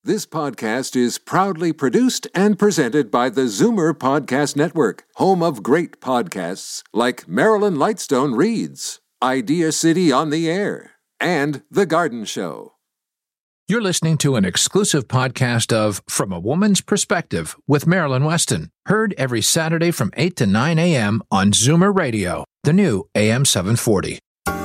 This podcast is proudly produced and presented by the Zoomer Podcast Network, home of great podcasts like Marilyn Lightstone Reads, Idea City on the Air, and The Garden Show. You're listening to an exclusive podcast of From a Woman's Perspective with Marilyn Weston, heard every Saturday from 8 to 9 a.m. on Zoomer Radio, the new AM 740.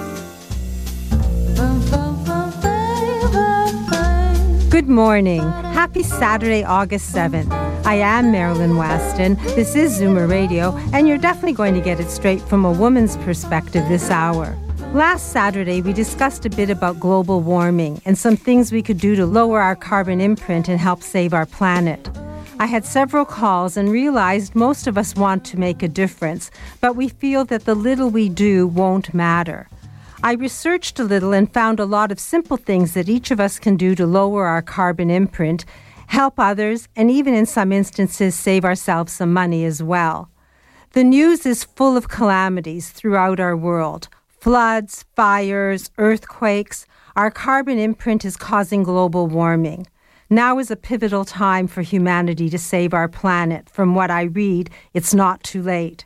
Good morning. Happy Saturday, August 7th. I am Marilyn Weston. This is Zoomer Radio, and you're definitely going to get it straight from a woman's perspective this hour. Last Saturday, we discussed a bit about global warming and some things we could do to lower our carbon imprint and help save our planet. I had several calls and realized most of us want to make a difference, but we feel that the little we do won't matter. I researched a little and found a lot of simple things that each of us can do to lower our carbon imprint, help others, and even in some instances save ourselves some money as well. The news is full of calamities throughout our world. Floods, fires, earthquakes. Our carbon imprint is causing global warming. Now is a pivotal time for humanity to save our planet. From what I read, it's not too late.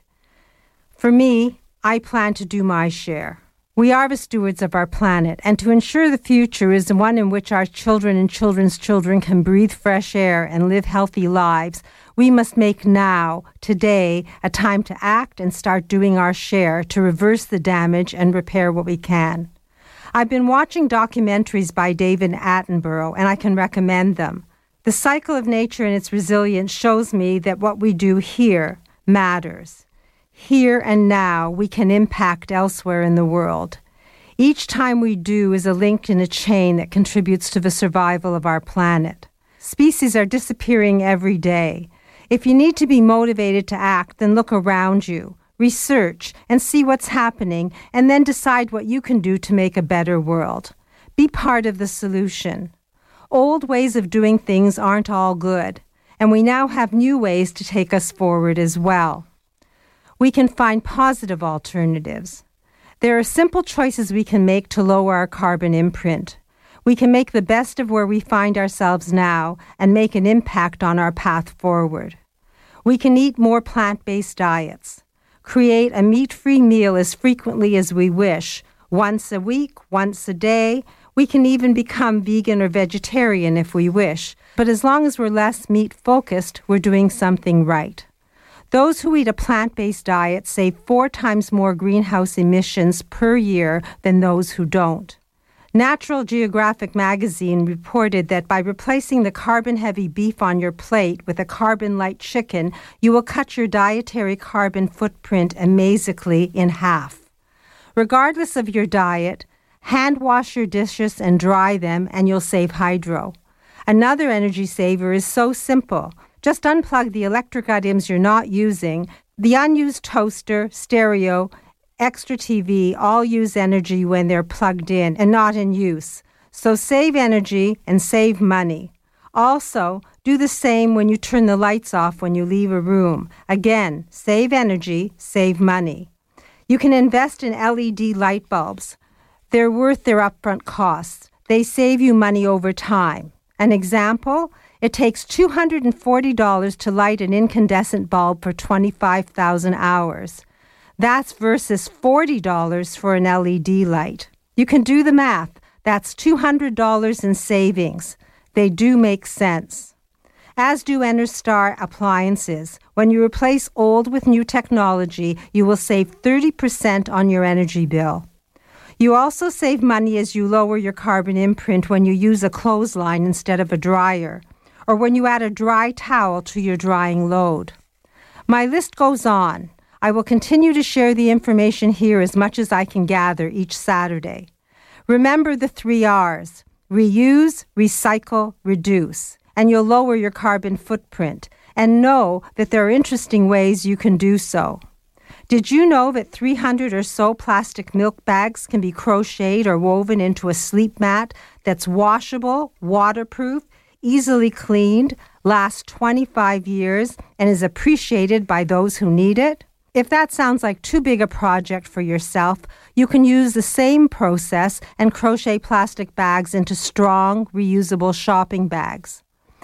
For me, I plan to do my share. We are the stewards of our planet, and to ensure the future is the one in which our children and children's children can breathe fresh air and live healthy lives, we must make now, today, a time to act and start doing our share to reverse the damage and repair what we can. I've been watching documentaries by David Attenborough, and I can recommend them. The cycle of nature and its resilience shows me that what we do here matters. Here and now, we can impact elsewhere in the world. Each time we do is a link in a chain that contributes to the survival of our planet. Species are disappearing every day. If you need to be motivated to act, then look around you, research, and see what's happening, and then decide what you can do to make a better world. Be part of the solution. Old ways of doing things aren't all good, and we now have new ways to take us forward as well. We can find positive alternatives. There are simple choices we can make to lower our carbon imprint. We can make the best of where we find ourselves now and make an impact on our path forward. We can eat more plant-based diets, create a meat-free meal as frequently as we wish, once a week, once a day. We can even become vegan or vegetarian if we wish, but as long as we're less meat-focused, we're doing something right. Those who eat a plant-based diet save 4 times more greenhouse emissions per year than those who don't. Natural Geographic magazine reported that by replacing the carbon-heavy beef on your plate with a carbon-light chicken, you will cut your dietary carbon footprint amazingly in half. Regardless of your diet, hand wash your dishes and dry them, and you'll save hydro. Another energy saver is so simple. Just unplug the electric items you're not using. The unused toaster, stereo, extra TV all use energy when they're plugged in and not in use. So save energy and save money. Also, do the same when you turn the lights off when you leave a room. Again, save energy, save money. You can invest in LED light bulbs. They're worth their upfront costs. They save you money over time. An example? It takes $240 to light an incandescent bulb for 25,000 hours. That's versus $40 for an LED light. You can do the math. That's $200 in savings. They do make sense. As do Enerstar appliances. When you replace old with new technology, you will save 30% on your energy bill. You also save money as you lower your carbon imprint when you use a clothesline instead of a dryer, or when you add a dry towel to your drying load. My list goes on. I will continue to share the information here as much as I can gather each Saturday. Remember the 3 R's: reuse, recycle, reduce, and you'll lower your carbon footprint. And know that there are interesting ways you can do so. Did you know that 300 or so plastic milk bags can be crocheted or woven into a sleep mat that's washable, waterproof, easily cleaned, lasts 25 years, and is appreciated by those who need it? If that sounds like too big a project for yourself, you can use the same process and crochet plastic bags into strong, reusable shopping bags.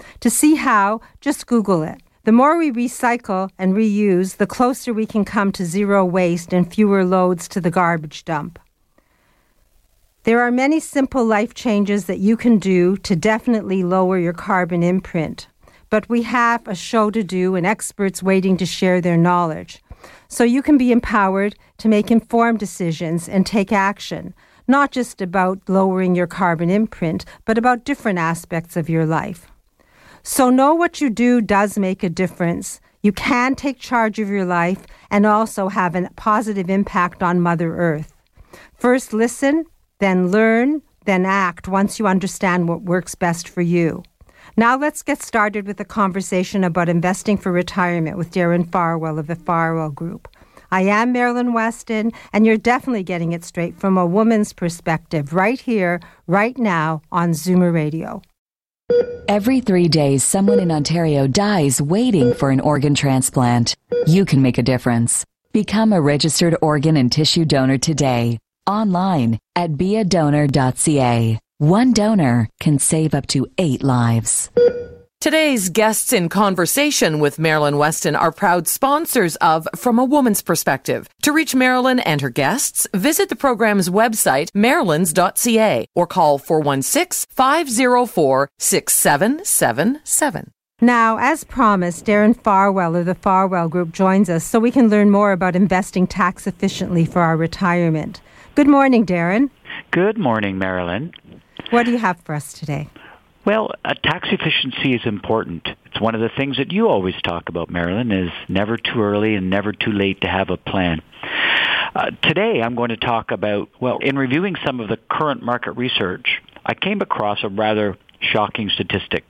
To see how, just Google it. The more we recycle and reuse, the closer we can come to zero waste and fewer loads to the garbage dump. There are many simple life changes that you can do to definitely lower your carbon imprint. But we have a show to do and experts waiting to share their knowledge. So you can be empowered to make informed decisions and take action, not just about lowering your carbon imprint, but about different aspects of your life. So know what you do does make a difference. You can take charge of your life and also have a positive impact on Mother Earth. First listen, then learn, then act once you understand what works best for you. Now let's get started with a conversation about investing for retirement with Darren Farwell of the Farwell Group. I am Marilyn Weston, and you're definitely getting it straight from a woman's perspective right here, right now on Zoomer Radio. Every 3 days, someone in Ontario dies waiting for an organ transplant. You can make a difference. Become a registered organ and tissue donor today. Online at beadonor.ca. One donor can save up to 8 lives. Today's guests in conversation with Marilyn Weston are proud sponsors of From a Woman's Perspective. To reach Marilyn and her guests, visit the program's website, marilyns.ca, or call 416-504-6777. Now, as promised, Darren Farwell of the Farwell Group joins us so we can learn more about investing tax efficiently for our retirement. Good morning, Darren. Good morning, Marilyn. What do you have for us today? Well, tax efficiency is important. It's one of the things that you always talk about, Marilyn, is never too early and never too late to have a plan. Today, I'm going to talk about, in reviewing some of the current market research, I came across a rather shocking statistic.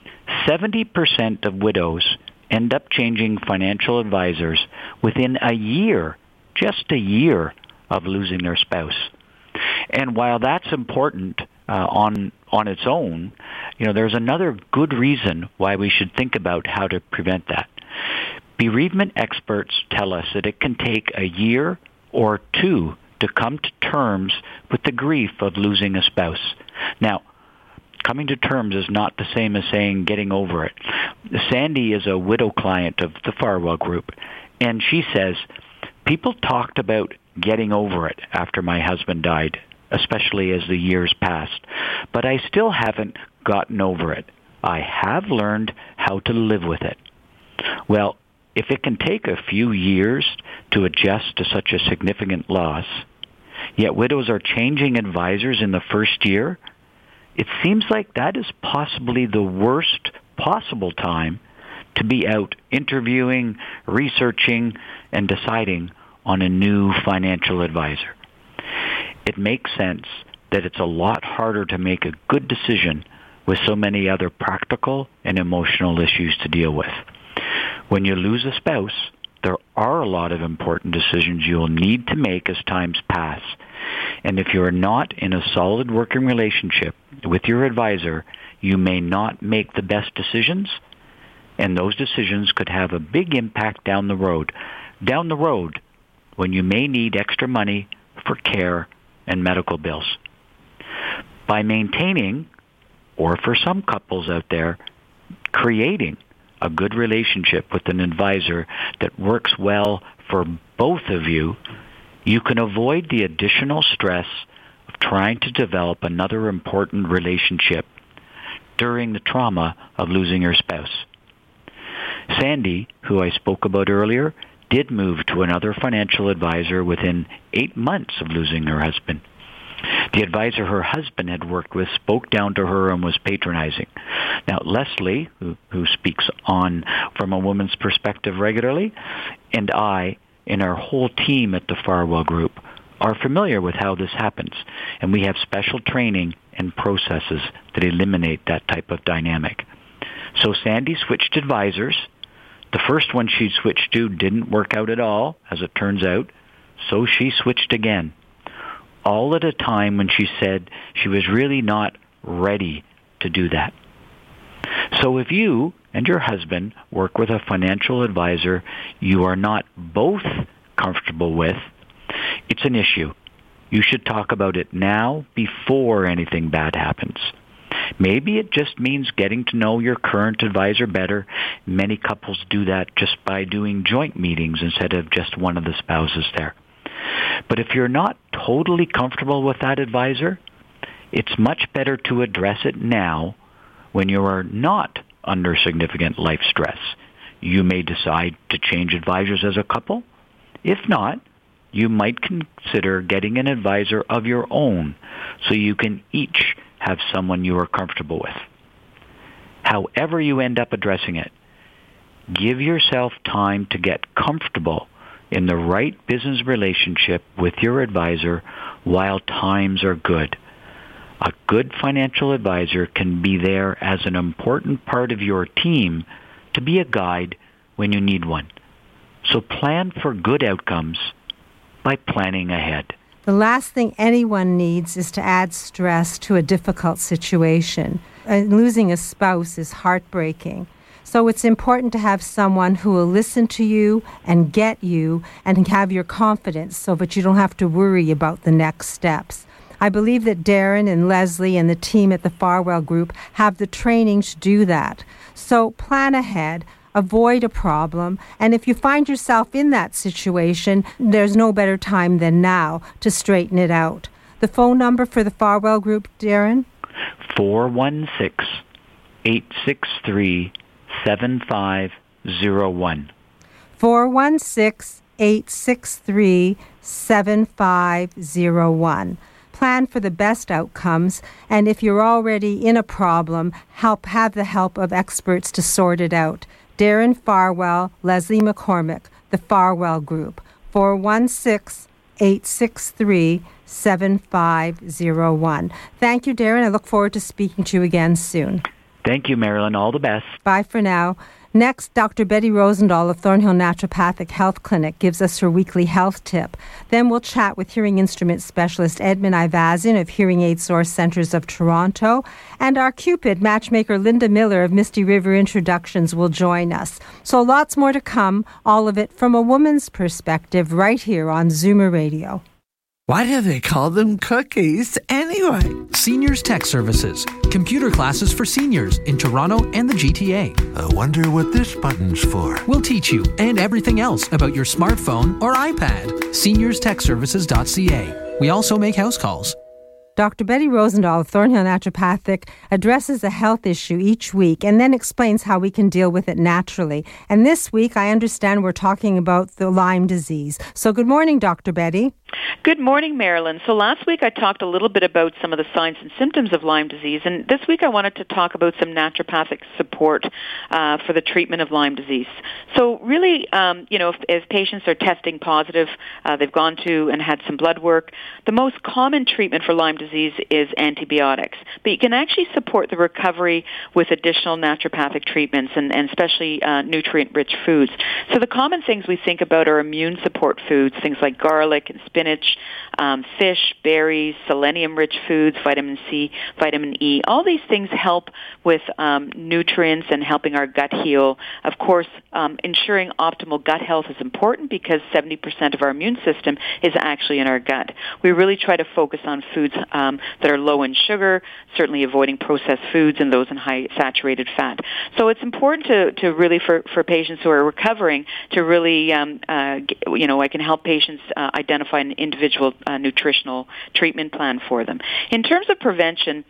70% of widows end up changing financial advisors within a year, just a year, of losing their spouse. And while that's important on its own, there's another good reason why we should think about how to prevent that. Bereavement experts tell us that it can take a year or 2 to come to terms with the grief of losing a spouse. Now, coming to terms is not the same as saying getting over it. Sandy is a widow client of the Farwell Group, and she says, people talked about getting over it after my husband died, especially as the years passed. But I still haven't gotten over it. I have learned how to live with it. Well, if it can take a few years to adjust to such a significant loss, yet widows are changing advisors in the first year, it seems like that is possibly the worst possible time to be out interviewing, researching, and deciding on a new financial advisor. It makes sense that it's a lot harder to make a good decision with so many other practical and emotional issues to deal with. When you lose a spouse, there are a lot of important decisions you will need to make as times pass. And if you're not in a solid working relationship with your advisor, you may not make the best decisions, and those decisions could have a big impact down the road. Down the road, when you may need extra money for care and medical bills. By maintaining, or for some couples out there, creating a good relationship with an advisor that works well for both of you, you can avoid the additional stress of trying to develop another important relationship during the trauma of losing your spouse. Sandy, who I spoke about earlier, did move to another financial advisor within 8 months of losing her husband. The advisor her husband had worked with spoke down to her and was patronizing. Now, Leslie, who speaks on From a Woman's Perspective regularly, and I, and our whole team at the Farwell Group, are familiar with how this happens, and we have special training and processes that eliminate that type of dynamic. So Sandy switched advisors. The first one she switched to didn't work out at all, as it turns out, so she switched again. All at a time when she said she was really not ready to do that. So if you and your husband work with a financial advisor you are not both comfortable with, it's an issue. You should talk about it now before anything bad happens. Maybe it just means getting to know your current advisor better. Many couples do that just by doing joint meetings instead of just one of the spouses there. But if you're not totally comfortable with that advisor, it's much better to address it now when you are not under significant life stress. You may decide to change advisors as a couple. If not, you might consider getting an advisor of your own so you can each have someone you are comfortable with. However you end up addressing it, give yourself time to get comfortable in the right business relationship with your advisor while times are good. A good financial advisor can be there as an important part of your team to be a guide when you need one. So plan for good outcomes by planning ahead. The last thing anyone needs is to add stress to a difficult situation. Losing a spouse is heartbreaking. So it's important to have someone who will listen to you and get you and have your confidence so that you don't have to worry about the next steps. I believe that Darren and Leslie and the team at the Farwell Group have the training to do that. So plan ahead, avoid a problem, and if you find yourself in that situation, there's no better time than now to straighten it out. The phone number for the Farwell Group, Darren? 416-863-7501. 416-863-7501. Plan for the best outcomes, and if you're already in a problem, have the help of experts to sort it out. Darren Farwell, Leslie McCormick, the Farwell Group, 416-863-7501. Thank you, Darren. I look forward to speaking to you again soon. Thank you, Marilyn. All the best. Bye for now. Next, Dr. Betty Rosendahl of Thornhill Naturopathic Health Clinic gives us her weekly health tip. Then we'll chat with hearing instrument specialist Edmund Ivazian of Hearing Aid Source Centers of Toronto. And our Cupid matchmaker Linda Miller of Misty River Introductions will join us. So lots more to come, all of it from a woman's perspective right here on Zoomer Radio. Why do they call them cookies anyway? Seniors Tech Services. Computer classes for seniors in Toronto and the GTA. I wonder what this button's for. We'll teach you and everything else about your smartphone or iPad. SeniorsTechServices.ca. We also make house calls. Dr. Betty Rosendahl of Thornhill Naturopathic addresses a health issue each week and then explains how we can deal with it naturally. And this week, I understand we're talking about the Lyme disease. So good morning, Dr. Betty. Good morning, Marilyn. So last week I talked a little bit about some of the signs and symptoms of Lyme disease, and this week I wanted to talk about some naturopathic support for the treatment of Lyme disease. So really, if patients are testing positive, they've gone to and had some blood work, the most common treatment for Lyme disease is antibiotics. But you can actually support the recovery with additional naturopathic treatments and especially nutrient-rich foods. So the common things we think about are immune support foods, things like garlic and spinach, fish, berries, selenium-rich foods, vitamin C, vitamin E. All these things help with nutrients and helping our gut heal. Of course, ensuring optimal gut health is important because 70% of our immune system is actually in our gut. We really try to focus on foods that are low in sugar, certainly avoiding processed foods and those in high saturated fat. So it's important to really, for patients who are recovering, to really, I can help patients identify an individual nutritional treatment plan for them. In terms of prevention,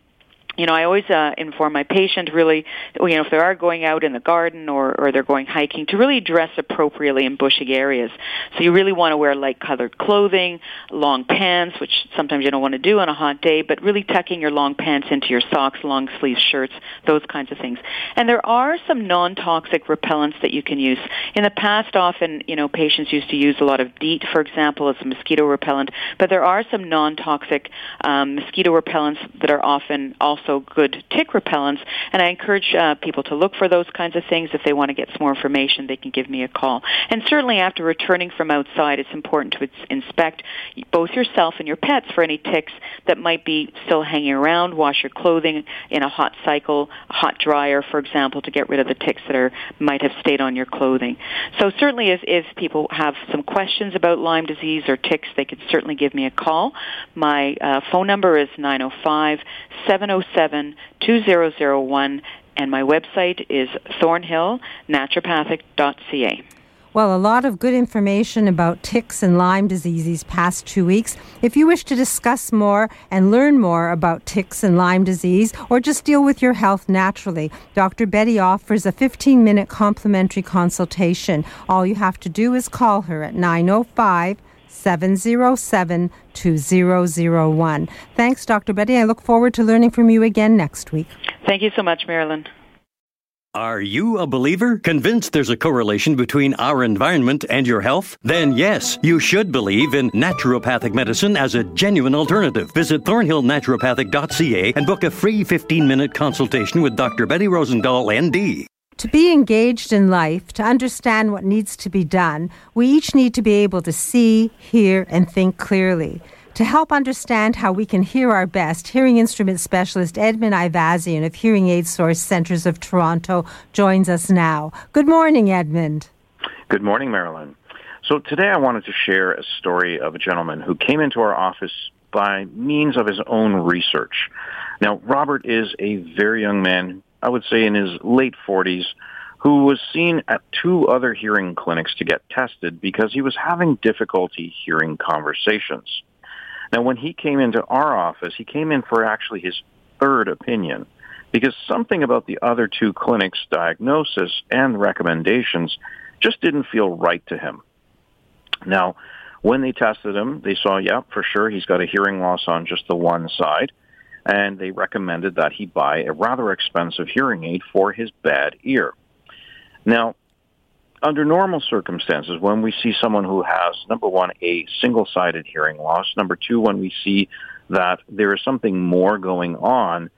I always inform my patient really, if they are going out in the garden or they're going hiking, to really dress appropriately in bushy areas. So you really want to wear light-colored clothing, long pants, which sometimes you don't want to do on a hot day, but really tucking your long pants into your socks, long-sleeve shirts, those kinds of things. And there are some non-toxic repellents that you can use. In the past, often, patients used to use a lot of DEET, for example, as a mosquito repellent, but there are some non-toxic mosquito repellents that are often also good tick repellents, and I encourage people to look for those kinds of things. If they want to get some more information, they can give me a call. And certainly after returning from outside, it's important to inspect both yourself and your pets for any ticks that might be still hanging around. Wash your clothing in a hot cycle, a hot dryer, for example, to get rid of the ticks that might have stayed on your clothing. So certainly if people have some questions about Lyme disease or ticks, they could certainly give me a call. My phone number is 905-707 877-2001, and my website is thornhillnaturopathic.ca. Well, a lot of good information about ticks and Lyme disease these past 2 weeks. If you wish to discuss more and learn more about ticks and Lyme disease, or just deal with your health naturally, Dr. Betty offers a 15-minute complimentary consultation. All you have to do is call her at 905-707-2001. Thanks, Dr. Betty. I look forward to learning from you again next week. Thank you so much, Marilyn. Are you a believer? Convinced there's a correlation between our environment and your health? Then yes, you should believe in naturopathic medicine as a genuine alternative. Visit thornhillnaturopathic.ca and book a free 15-minute consultation with Dr. Betty Rosendahl, ND. To be engaged in life, to understand what needs to be done, we each need to be able to see, hear, and think clearly. To help understand how we can hear our best, hearing instrument specialist Edmund Ivazian of Hearing Aid Source Centres of Toronto joins us now. Good morning, Edmund. Good morning, Marilyn. So today I wanted to share a story of a gentleman who came into our office by means of his own research. Now, Robert is a very young man, I would say in his late 40s, who was seen at 2 other hearing clinics to get tested because he was having difficulty hearing conversations. Now, when he came into our office, he came in for actually his 3rd opinion because something about the other 2 clinics' diagnosis and recommendations just didn't feel right to him. Now, when they tested him, they saw, yeah, for sure, he's got a hearing loss on just the one side, and they recommended that he buy a rather expensive hearing aid for his bad ear. Now, under normal circumstances, when we see someone who has, number one, a single-sided hearing loss, number 2, when we see that there is something more going on,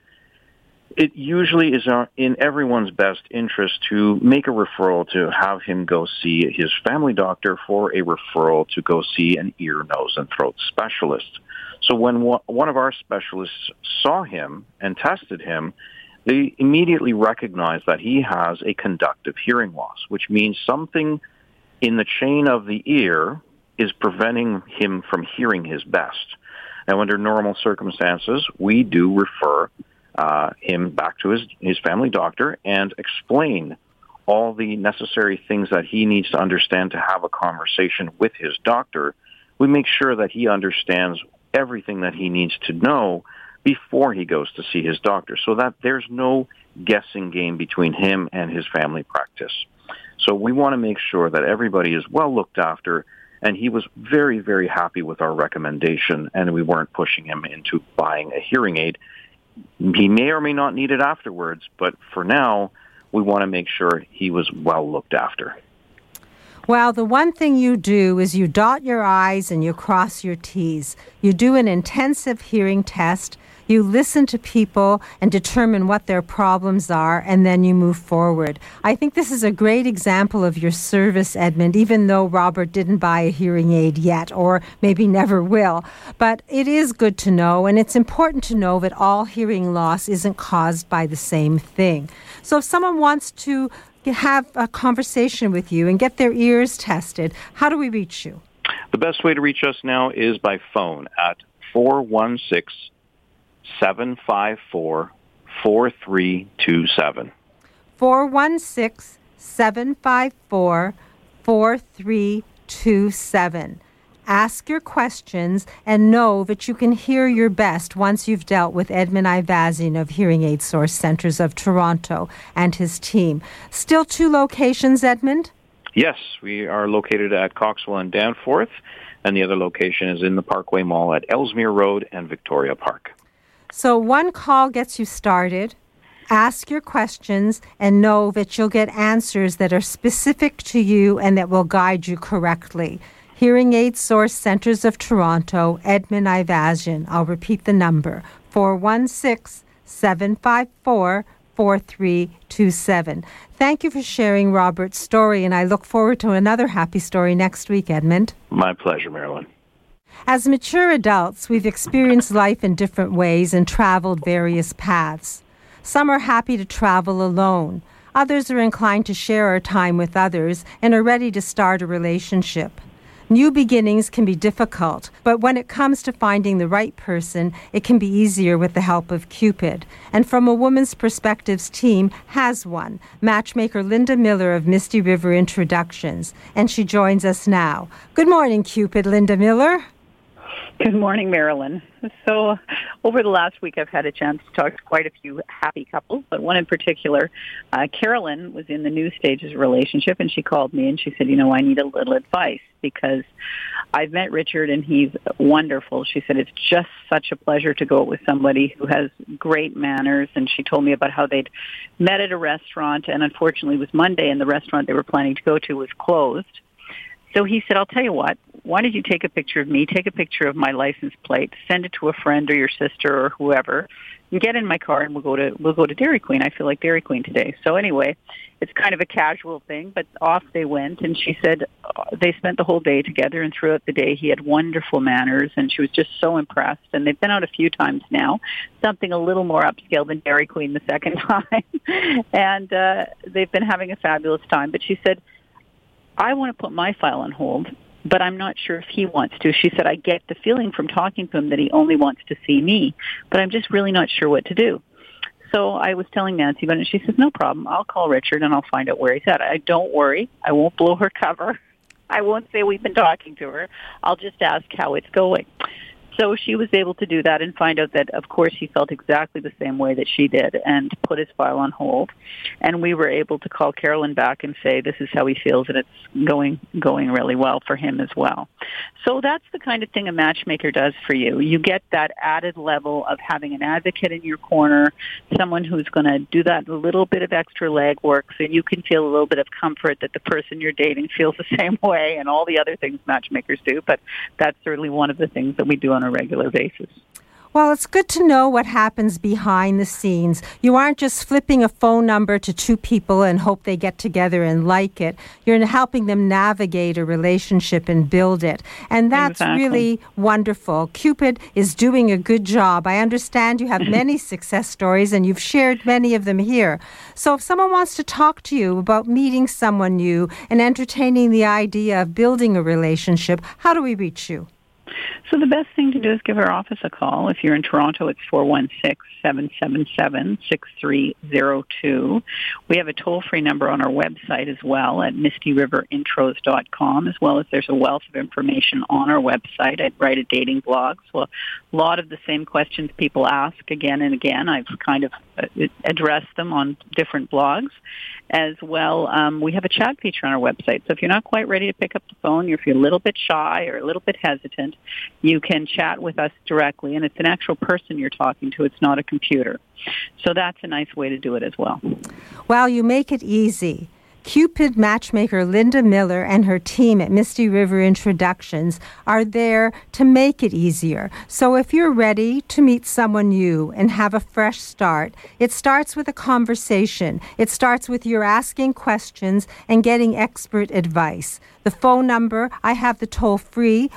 it usually is in everyone's best interest to make a referral to have him go see his family doctor for a referral to go see an ear, nose, and throat specialist. So when one of our specialists saw him and tested him, they immediately recognized that he has a conductive hearing loss, which means something in the chain of the ear is preventing him from hearing his best. Now, under normal circumstances, we do refer him back to his family doctor and explain all the necessary things that he needs to understand to have a conversation with his doctor. We make sure that he understands everything that he needs to know before he goes to see his doctor, so that there's no guessing game between him and his family practice. So we want to make sure that everybody is well looked after, and he was very, very happy with our recommendation, and we weren't pushing him into buying a hearing aid. He may or may not need it afterwards, but for now, we want to make sure he was well looked after. Well, the one thing you do is you dot your I's and you cross your T's. You do an intensive hearing test. You listen to people and determine what their problems are, and then you move forward. I think this is a great example of your service, Edmund, even though Robert didn't buy a hearing aid yet, or maybe never will. But it is good to know, and it's important to know that all hearing loss isn't caused by the same thing. So if someone wants to have a conversation with you and get their ears tested, how do we reach you? The best way to reach us now is by phone at 416-754-4327. 416-754-4327. Ask your questions and know that you can hear your best once you've dealt with Edmund Ivazian of Hearing Aid Source Centres of Toronto and his team. Still 2 locations, Edmund? Yes, we are located at Coxwell and Danforth, and the other location is in the Parkway Mall at Ellesmere Road and Victoria Park. So 1 call gets you started. Ask your questions and know that you'll get answers that are specific to you and that will guide you correctly. Hearing Aid Source Centres of Toronto, Edmund Ivazian. I'll repeat the number, 416-754-4327. Thank you for sharing Robert's story, and I look forward to another happy story next week, Edmund. My pleasure, Marilyn. As mature adults, we've experienced life in different ways and traveled various paths. Some are happy to travel alone. Others are inclined to share our time with others and are ready to start a relationship. New beginnings can be difficult, but when it comes to finding the right person, it can be easier with the help of Cupid. And From a Woman's Perspectives team has one, matchmaker Linda Miller of Misty River Introductions, and she joins us now. Good morning, Cupid, Linda Miller. Good morning, Marilyn. So over the last week, I've had a chance to talk to quite a few happy couples, but one in particular, Carolyn, was in the new stages of a relationship, and she called me and she said, I need a little advice because I've met Richard and he's wonderful. She said, it's just such a pleasure to go out with somebody who has great manners, and she told me about how they'd met at a restaurant, and unfortunately it was Monday and the restaurant they were planning to go to was closed. So he said, I'll tell you what, why don't you take a picture of me, take a picture of my license plate, send it to a friend or your sister or whoever, and get in my car and we'll go to Dairy Queen. I feel like Dairy Queen today. So anyway, it's kind of a casual thing, but off they went, and she said they spent the whole day together, and throughout the day he had wonderful manners, and she was just so impressed. And they've been out a few times now, something a little more upscale than Dairy Queen the second time, and they've been having a fabulous time. But she said, I want to put my file on hold, but I'm not sure if he wants to. She said, I get the feeling from talking to him that he only wants to see me, but I'm just really not sure what to do. So I was telling Nancy about it, and she says, no problem. I'll call Richard and I'll find out where he's at. Don't worry. I won't blow her cover. I won't say we've been talking to her. I'll just ask how it's going. So she was able to do that and find out that, of course, he felt exactly the same way that she did and put his file on hold. And we were able to call Carolyn back and say this is how he feels, and it's going really well for him as well. So that's the kind of thing a matchmaker does for you. You get that added level of having an advocate in your corner, someone who's going to do that little bit of extra legwork so you can feel a little bit of comfort that the person you're dating feels the same way, and all the other things matchmakers do. But that's certainly one of the things that we do on a regular basis. Well, it's good to know what happens behind the scenes. You aren't just flipping a phone number to two people and hope they get together and like it. You're helping them navigate a relationship and build it. And that's really wonderful. Cupid is doing a good job. I understand you have many success stories, and you've shared many of them here. So if someone wants to talk to you about meeting someone new and entertaining the idea of building a relationship, how do we reach you? So the best thing to do is give our office a call. If you're in Toronto, it's 416-777-6302. We have a toll-free number on our website as well at mistyriverintro's.com, as well as there's a wealth of information on our website. I write a dating blog, so a lot of the same questions people ask again and again, I've kind of addressed them on different blogs. As well, we have a chat feature on our website. So if you're not quite ready to pick up the phone, or if you're a little bit shy or a little bit hesitant, you can chat with us directly, and it's an actual person you're talking to. It's not a computer. So that's a nice way to do it as well. Well, you make it easy. Cupid matchmaker Linda Miller and her team at Misty River Introductions are there to make it easier. So if you're ready to meet someone new and have a fresh start, it starts with a conversation. It starts with your asking questions and getting expert advice. The phone number, I have the toll-free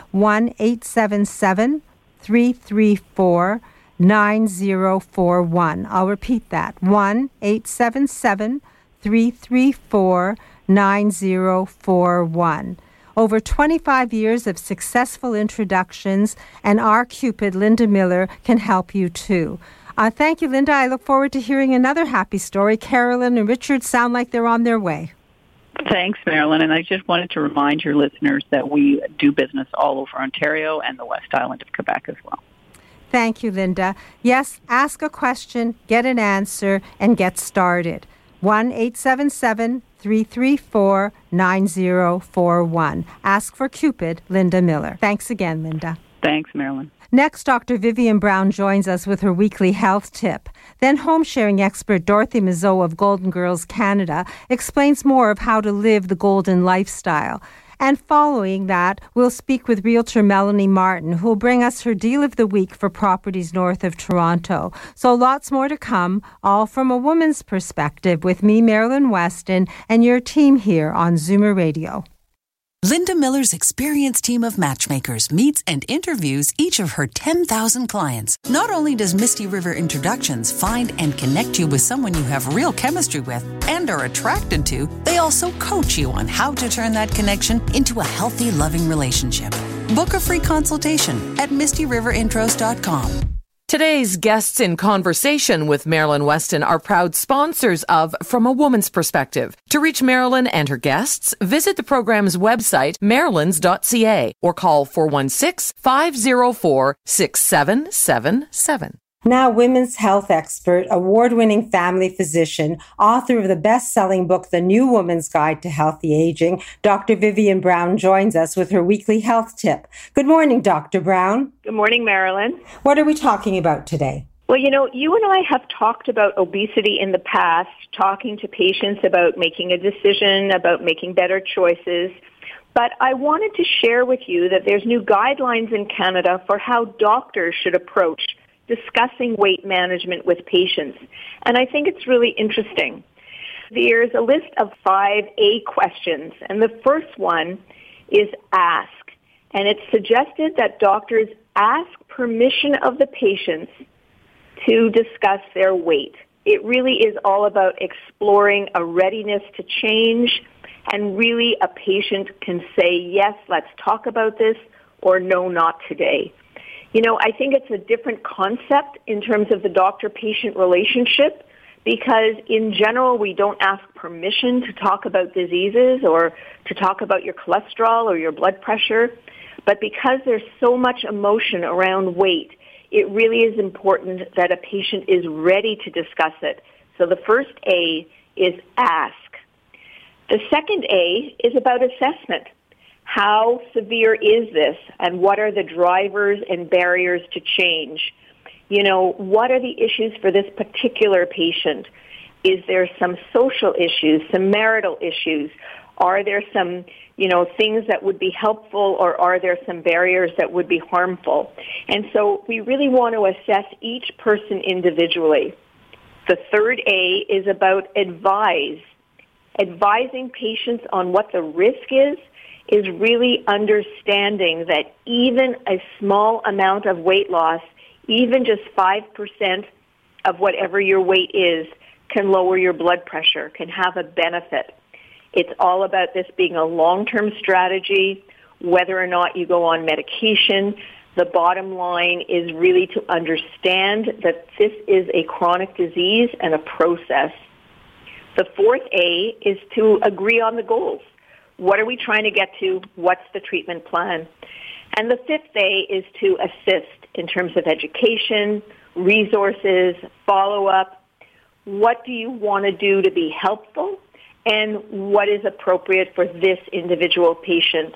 1-877-334-9041. I'll repeat that, 1-877-334-9041. Over 25 years of successful introductions, and our Cupid, Linda Miller, can help you too. Thank you, Linda. I look forward to hearing another happy story. Carolyn and Richard sound like they're on their way. Thanks, Marilyn. And I just wanted to remind your listeners that we do business all over Ontario and the West Island of Quebec as well. Thank you, Linda. Yes, ask a question, get an answer, and get started. 1-877-334-9041. Ask for Cupid, Linda Miller. Thanks again, Linda. Thanks, Marilyn. Next, Dr. Vivian Brown joins us with her weekly health tip. Then home-sharing expert Dorothy Mazot of Golden Girls Canada explains more of how to live the golden lifestyle. And following that, we'll speak with realtor Melanie Martin, who will bring us her deal of the week for properties north of Toronto. So lots more to come, all from a woman's perspective, with me, Marilyn Weston, and your team here on Zoomer Radio. Linda Miller's experienced team of matchmakers meets and interviews each of her 10,000 clients. Not only does Misty River Introductions find and connect you with someone you have real chemistry with and are attracted to, they also coach you on how to turn that connection into a healthy, loving relationship. Book a free consultation at MistyRiverIntros.com. Today's guests in conversation with Marilyn Weston are proud sponsors of From a Woman's Perspective. To reach Marilyn and her guests, visit the program's website, marilyns.ca, or call 416-504-6777. Now women's health expert, award-winning family physician, author of the best-selling book, The New Woman's Guide to Healthy Aging, Dr. Vivian Brown joins us with her weekly health tip. Good morning, Dr. Brown. Good morning, Marilyn. What are we talking about today? Well, you know, you and I have talked about obesity in the past, talking to patients about making a decision, about making better choices. But I wanted to share with you that there's new guidelines in Canada for how doctors should approach discussing weight management with patients. And I think it's really interesting. There's a list of 5 A questions, and the first one is ask. And it's suggested that doctors ask permission of the patients to discuss their weight. It really is all about exploring a readiness to change, and really a patient can say, yes, let's talk about this, or no, not today. You know, I think it's a different concept in terms of the doctor-patient relationship, because in general we don't ask permission to talk about diseases or to talk about your cholesterol or your blood pressure. But because there's so much emotion around weight, it really is important that a patient is ready to discuss it. So the first A is ask. The second A is about assessment. How severe is this, and what are the drivers and barriers to change? You know, what are the issues for this particular patient? Is there some social issues, some marital issues? Are there some, things that would be helpful, or are there some barriers that would be harmful? And so we really want to assess each person individually. The third A is about advise. Advising patients on what the risk is really understanding that even a small amount of weight loss, even just 5% of whatever your weight is, can lower your blood pressure, can have a benefit. It's all about this being a long-term strategy, whether or not you go on medication. The bottom line is really to understand that this is a chronic disease and a process. The fourth A is to agree on the goals. What are we trying to get to? What's the treatment plan? And the fifth A is to assist in terms of education, resources, follow-up. What do you want to do to be helpful? And what is appropriate for this individual patient?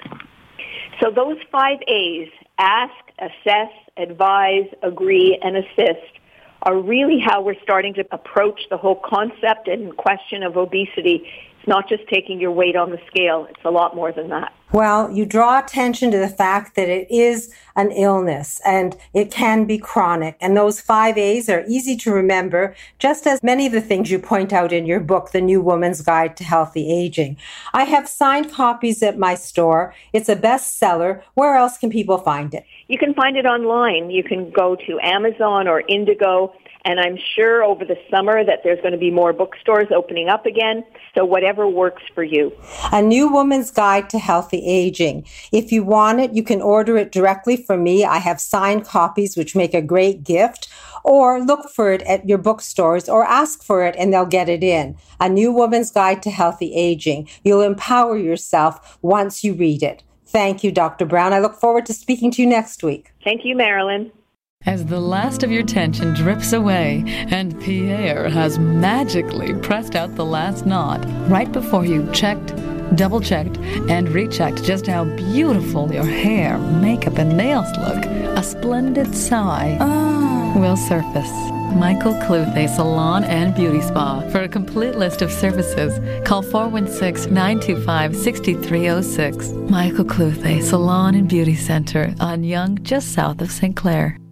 So those 5 A's, ask, assess, advise, agree, and assist, are really how we're starting to approach the whole concept and question of obesity. It's not just taking your weight on the scale. It's a lot more than that. Well, you draw attention to the fact that it is an illness and it can be chronic. And those 5 A's are easy to remember, just as many of the things you point out in your book, The New Woman's Guide to Healthy Aging. I have signed copies at my store. It's a bestseller. Where else can people find it? You can find it online. You can go to Amazon or Indigo. And I'm sure over the summer that there's going to be more bookstores opening up again. So whatever works for you. A New Woman's Guide to Healthy Aging. If you want it, you can order it directly from me. I have signed copies, which make a great gift. Or look for it at your bookstores or ask for it and they'll get it in. A New Woman's Guide to Healthy Aging. You'll empower yourself once you read it. Thank you, Dr. Brown. I look forward to speaking to you next week. Thank you, Marilyn. As the last of your tension drips away and Pierre has magically pressed out the last knot right before you checked, double-checked, and rechecked just how beautiful your hair, makeup, and nails look, a splendid sigh will surface. Michael Cluthe Salon and Beauty Spa. For a complete list of services, call 416-925-6306. Michael Cluthe Salon and Beauty Center on Yonge, just south of St. Clair.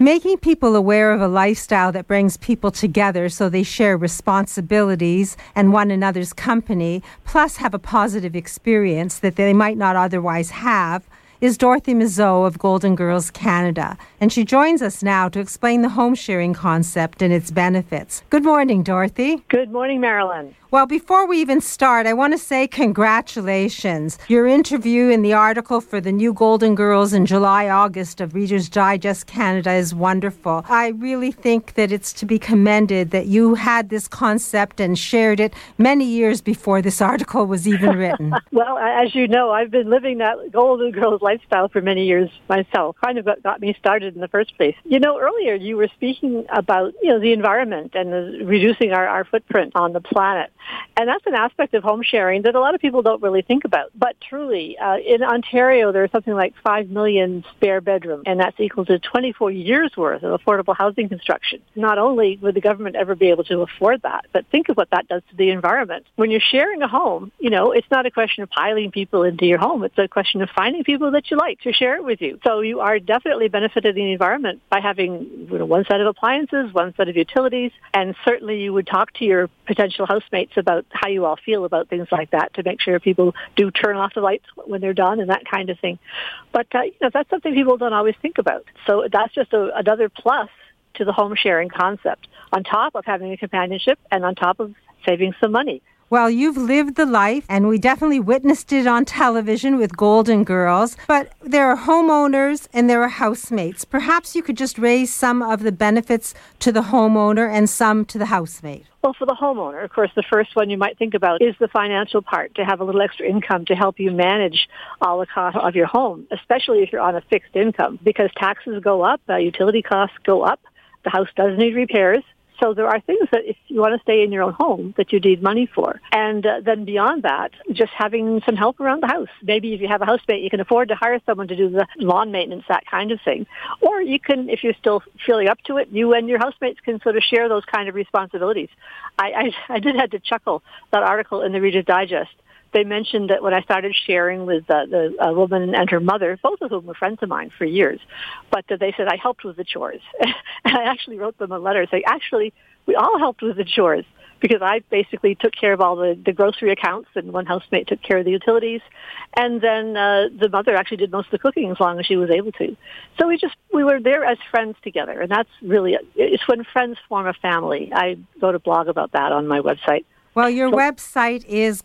Making people aware of a lifestyle that brings people together so they share responsibilities and one another's company, plus have a positive experience that they might not otherwise have, is Dorothy Mazeau of Golden Girls Canada. And she joins us now to explain the home sharing concept and its benefits. Good morning, Dorothy. Good morning, Marilyn. Well, before we even start, I want to say congratulations. Your interview in the article for the new Golden Girls in July, August of Reader's Digest Canada is wonderful. I really think that it's to be commended that you had this concept and shared it many years before this article was even written. Well, as you know, I've been living that Golden Girls lifestyle for many years myself. Kind of what got me started in the first place. You know, earlier you were speaking about, the environment and reducing our footprint on the planet. And that's an aspect of home sharing that a lot of people don't really think about. But truly, in Ontario, there's something like 5 million spare bedrooms, and that's equal to 24 years' worth of affordable housing construction. Not only would the government ever be able to afford that, but think of what that does to the environment. When you're sharing a home, it's not a question of piling people into your home. It's a question of finding people that you like to share it with you. So you are definitely benefiting the environment by having one set of appliances, one set of utilities, and certainly you would talk to your potential housemates about how you all feel about things like that to make sure people do turn off the lights when they're done and that kind of thing. But, that's something people don't always think about. So that's just another plus to the home sharing concept, on top of having a companionship and on top of saving some money. Well, you've lived the life, and we definitely witnessed it on television with Golden Girls, but there are homeowners and there are housemates. Perhaps you could just raise some of the benefits to the homeowner and some to the housemate. Well, for the homeowner, of course, the first one you might think about is the financial part, to have a little extra income to help you manage all the costs of your home, especially if you're on a fixed income, because taxes go up, utility costs go up, the house does need repairs. So there are things that if you want to stay in your own home that you need money for. And then beyond that, just having some help around the house. Maybe if you have a housemate, you can afford to hire someone to do the lawn maintenance, that kind of thing. Or you can, if you're still feeling up to it, you and your housemates can sort of share those kind of responsibilities. I did have to chuckle, that article in the Reader's Digest. They mentioned that when I started sharing with the woman and her mother, both of whom were friends of mine for years, but they said I helped with the chores. And I actually wrote them a letter saying, actually, we all helped with the chores, because I basically took care of all the grocery accounts, and one housemate took care of the utilities. And then the mother actually did most of the cooking as long as she was able to. So we were there as friends together, and that's really, it's when friends form a family. I wrote a blog about that on my website. Well, your website is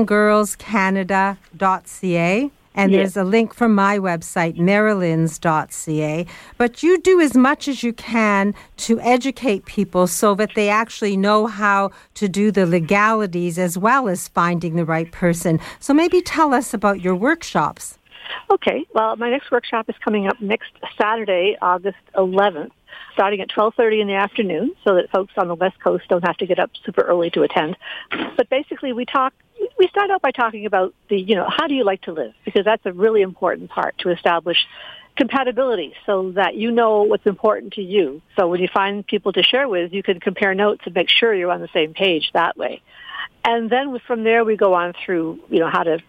goldengirlscanada.ca, and there's a link from my website, marilyns.ca. But you do as much as you can to educate people so that they actually know how to do the legalities as well as finding the right person. So maybe tell us about your workshops. Okay. Well, my next workshop is coming up next Saturday, August 11th. Starting at 12:30 in the afternoon, so that folks on the West Coast don't have to get up super early to attend. But basically, we start out by talking about how do you like to live? Because that's a really important part to establish compatibility, so that you know what's important to you. So when you find people to share with, you can compare notes and make sure you're on the same page that way. And then from there, we go on through how to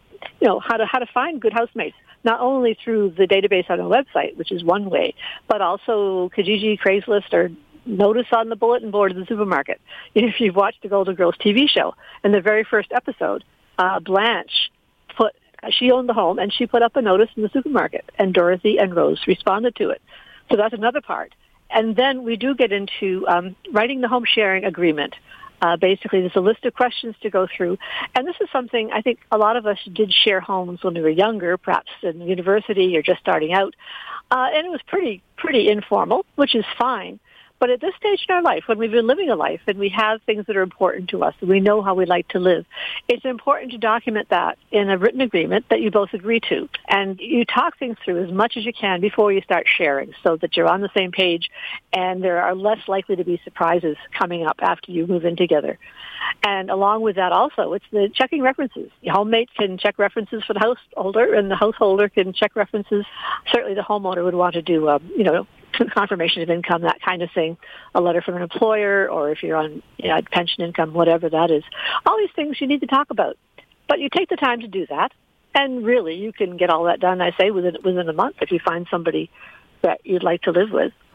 find good housemates. Not only through the database on our website, which is one way, but also Kijiji, Craigslist, or notice on the bulletin board of the supermarket. If you've watched the Golden Girls TV show, in the very first episode, Blanche she owned the home, and she put up a notice in the supermarket, and Dorothy and Rose responded to it. So that's another part. And then we do get into writing the home sharing agreement. Basically, there's a list of questions to go through. And this is something I think a lot of us did share homes when we were younger, perhaps in university or just starting out. And it was pretty informal, which is fine. But at this stage in our life, when we've been living a life and we have things that are important to us and we know how we like to live, it's important to document that in a written agreement that you both agree to. And you talk things through as much as you can before you start sharing so that you're on the same page and there are less likely to be surprises coming up after you move in together. And along with that also, it's the checking references. The homemate can check references for the householder, and the householder can check references. Certainly the homeowner would want to do, confirmation of income, that kind of thing, a letter from an employer, or if you're on pension income, whatever that is. All these things you need to talk about. But you take the time to do that, and really you can get all that done, I say, within a month if you find somebody that you'd like to live with.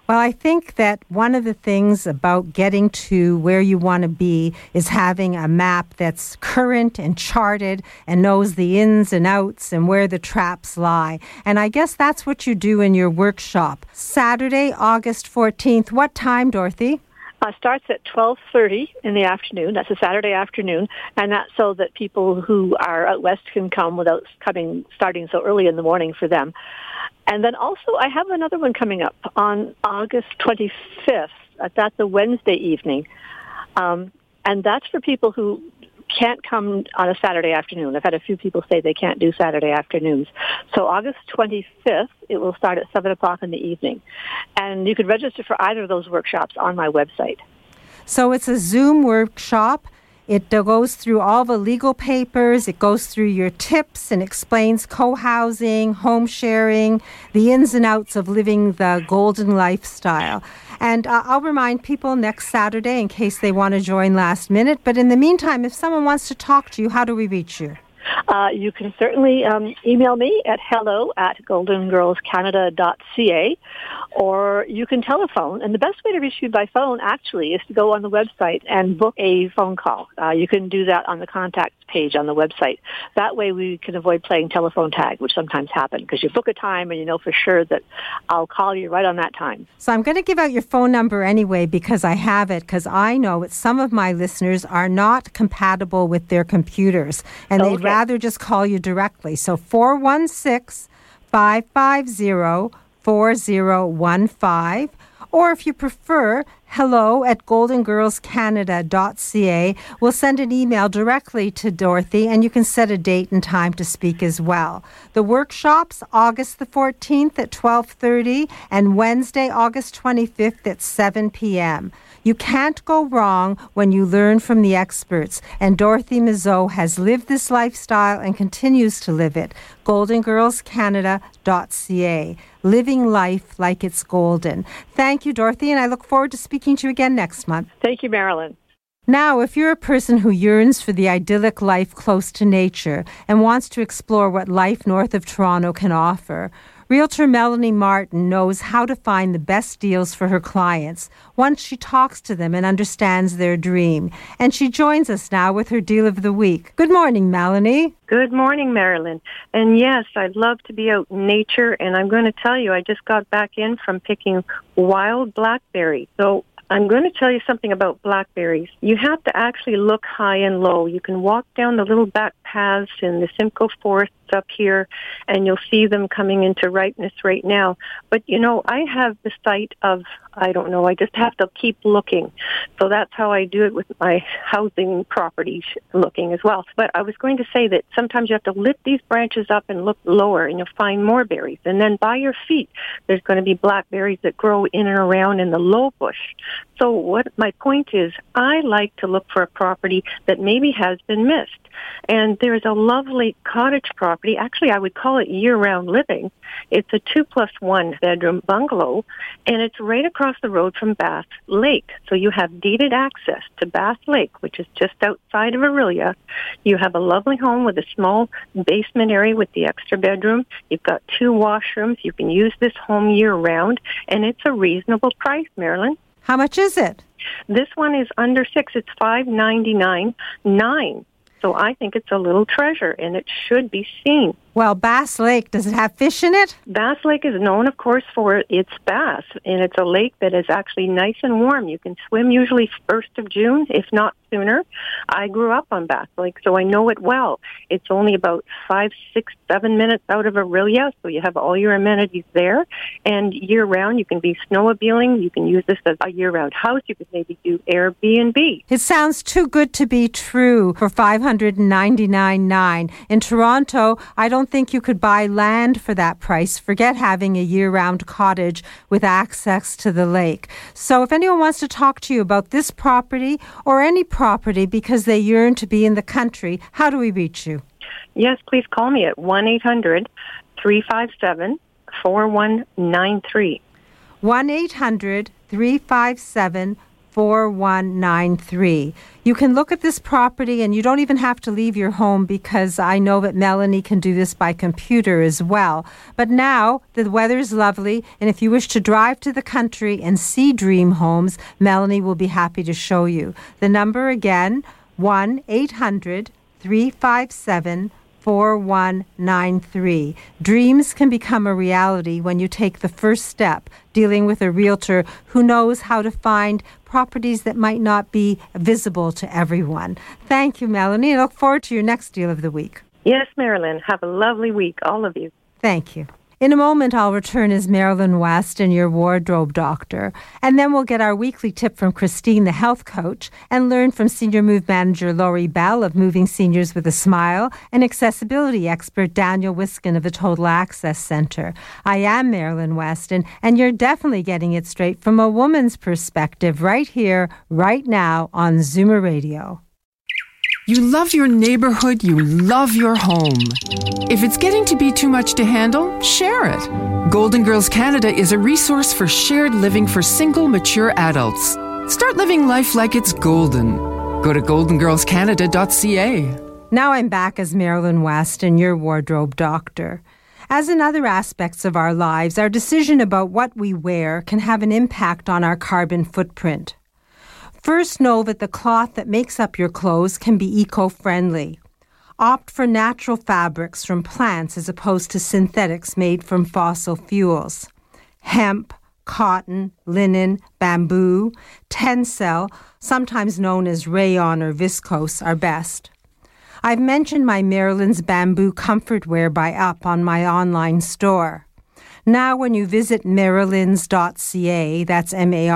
Well, I think that one of the things about getting to where you want to be is having a map that's current and charted and knows the ins and outs and where the traps lie. And I guess that's what you do in your workshop. Saturday, August 14th. What time, Dorothy? Starts at 12:30 in the afternoon. That's a Saturday afternoon, and that's so that people who are out west can come without starting so early in the morning for them. And then also, I have another one coming up on August 25th. That's a Wednesday evening, and that's for people who can't come on a Saturday afternoon. I've had a few people say they can't do Saturday afternoons. So August 25th, it will start at 7 o'clock in the evening. And you can register for either of those workshops on my website. So it's a Zoom workshop. It goes through all the legal papers. It goes through your tips and explains co-housing, home sharing, the ins and outs of living the golden lifestyle. And I'll remind people next Saturday in case they want to join last minute. But in the meantime, if someone wants to talk to you, how do we reach you? You can certainly email me at hello@goldengirlscanada.ca, or you can telephone. And the best way to reach you by phone, actually, is to go on the website and book a phone call. You can do that on the contact page on the website. That way we can avoid playing telephone tag, which sometimes happens, because you book a time and you know for sure that I'll call you right on that time. So I'm going to give out your phone number anyway because I have it, because I know that some of my listeners are not compatible with their computers, and they'd rather just call you directly. So 416-550-4015, or if you prefer, hello@goldengirlscanada.ca. We'll send an email directly to Dorothy, and you can set a date and time to speak as well. The workshops, August the 14th at 12:30 and Wednesday, August 25th at 7 p.m. You can't go wrong when you learn from the experts, and Dorothy Mizeau has lived this lifestyle and continues to live it. goldengirlscanada.ca. Living life like it's golden. Thank you, Dorothy, and I look forward to speaking to you again next month. Thank you, Marilyn. Now, if you're a person who yearns for the idyllic life close to nature and wants to explore what life north of Toronto can offer, Realtor Melanie Martin knows how to find the best deals for her clients once she talks to them and understands their dream. And she joins us now with her Deal of the Week. Good morning, Melanie. Good morning, Marilyn. And yes, I'd love to be out in nature, and I'm going to tell you, I just got back in from picking wild blackberry. So I'm going to tell you something about blackberries. You have to actually look high and low. You can walk down the little back paths in the Simcoe Forest up here, and you'll see them coming into ripeness right now. But, you know, I have the sight of, I don't know, I just have to keep looking. So that's how I do it with my housing properties, looking as well. But I was going to say that sometimes you have to lift these branches up and look lower, and you'll find more berries. And then by your feet, there's going to be blackberries that grow in and around in the low bush. So what my point is, I like to look for a property that maybe has been missed. And there's a lovely cottage property. Actually, I would call it year-round living. It's a 2+1 bedroom bungalow, and it's right across the road from Bass Lake. So you have deeded access to Bass Lake, which is just outside of Orillia. You have a lovely home with a small basement area with the extra bedroom. You've got 2 washrooms. You can use this home year-round, and it's a reasonable price, Marilyn. How much is it? This one is under $6. It's $599.9. So I think it's a little treasure, and it should be seen. Well, Bass Lake, does it have fish in it? Bass Lake is known, of course, for its bass, and it's a lake that is actually nice and warm. You can swim usually 1st of June, if not sooner. I grew up on Bass Lake, so I know it well. It's only about 5, 6, 7 minutes out of Orillia, so you have all your amenities there. And year-round, you can be snowmobiling. You can use this as a year-round house. You could maybe do Airbnb. It sounds too good to be true for $599.9. In Toronto, I don't think you could buy land for that price. Forget having a year-round cottage with access to the lake. So if anyone wants to talk to you about this property or any property because they yearn to be in the country, how do we reach you? Yes, please call me at 1-800-357-4193. 1-800-357-4193. 4193. You can look at this property and you don't even have to leave your home because I know that Melanie can do this by computer as well. But now the weather is lovely, and if you wish to drive to the country and see dream homes, Melanie will be happy to show you. The number again, 1-800-357-4193. Dreams can become a reality when you take the first step, dealing with a realtor who knows how to find properties that might not be visible to everyone. Thank you, Melanie. I look forward to your next deal of the week. Yes, Marilyn. Have a lovely week, all of you. Thank you. In a moment, I'll return as Marilyn Weston, your wardrobe doctor. And then we'll get our weekly tip from Christine, the health coach, and learn from Senior Move Manager Lori Bell of Moving Seniors with a Smile and accessibility expert Daniel Wiskin of the Total Access Center. I am Marilyn Weston, and you're definitely getting it straight from a woman's perspective right here, right now on Zoomer Radio. You love your neighborhood, you love your home. If it's getting to be too much to handle, share it. Golden Girls Canada is a resource for shared living for single, mature adults. Start living life like it's golden. Go to goldengirlscanada.ca. Now I'm back as Marilyn Weston, your wardrobe doctor. As in other aspects of our lives, our decision about what we wear can have an impact on our carbon footprint. First, know that the cloth that makes up your clothes can be eco-friendly. Opt for natural fabrics from plants as opposed to synthetics made from fossil fuels. Hemp, cotton, linen, bamboo, tencel, sometimes known as rayon or viscose, are best. I've mentioned my Marilyn's Bamboo Comfort Wear by Up on my online store. Now, when you visit marilyns.ca, that's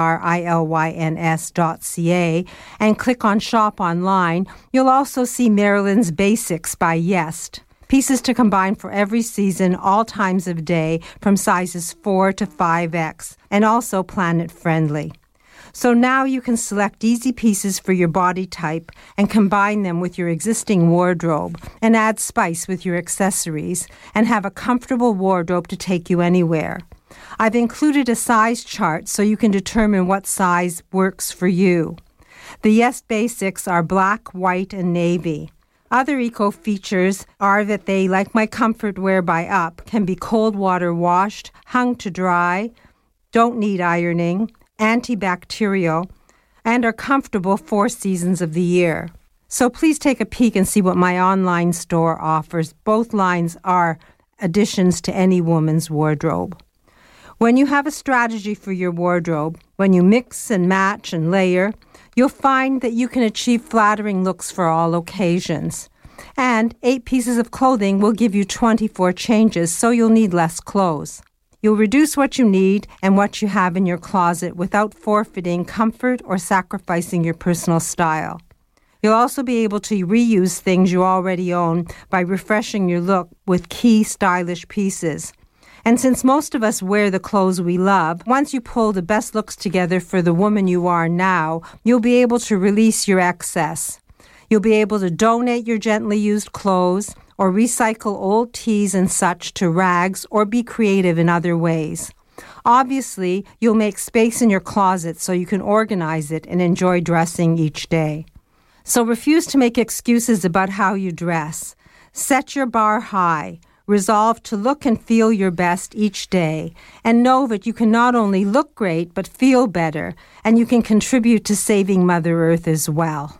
MARILYNS.ca, and click on Shop Online, you'll also see Marilyn's Basics by Yest. Pieces to combine for every season, all times of day, from sizes 4 to 5X, and also planet-friendly. So now you can select easy pieces for your body type and combine them with your existing wardrobe and add spice with your accessories and have a comfortable wardrobe to take you anywhere. I've included a size chart so you can determine what size works for you. The Yes Basics are black, white, and navy. Other eco-features are that they, like my Comfort Wear by Up, can be cold water washed, hung to dry, don't need ironing, antibacterial, and are comfortable 4 seasons of the year. So please take a peek and see what my online store offers. Both lines are additions to any woman's wardrobe. When you have a strategy for your wardrobe, when you mix and match and layer, you'll find that you can achieve flattering looks for all occasions. And 8 pieces of clothing will give you 24 changes, so you'll need less clothes. You'll reduce what you need and what you have in your closet without forfeiting comfort or sacrificing your personal style. You'll also be able to reuse things you already own by refreshing your look with key stylish pieces. And since most of us wear the clothes we love, once you pull the best looks together for the woman you are now, you'll be able to release your excess. You'll be able to donate your gently used clothes or recycle old tees and such to rags or be creative in other ways. Obviously, you'll make space in your closet so you can organize it and enjoy dressing each day. So refuse to make excuses about how you dress. Set your bar high. Resolve to look and feel your best each day, and know that you can not only look great but feel better, and you can contribute to saving Mother Earth as well.